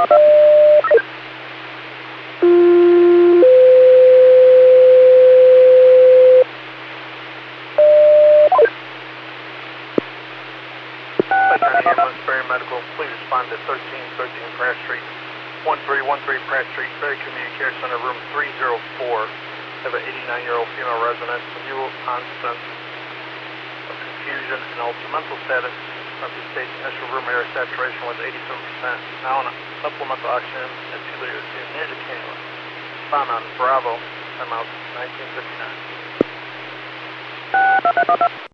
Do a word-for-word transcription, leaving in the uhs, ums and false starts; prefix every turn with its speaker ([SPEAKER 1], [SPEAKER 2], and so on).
[SPEAKER 1] Ambulance, paramedical, please respond to thirteen thirteen Pratt Street, one three one three Pratt Street, Ferry Community Care Center, room three oh four. Have an eighty-nine-year-old female resident, new onset of confusion and altered mental status. Update state initial room air saturation was eighty-seven percent. Now on supplemental oxygen and two liters near the cannula. Found on Bravo, time out nineteen fifty-nine.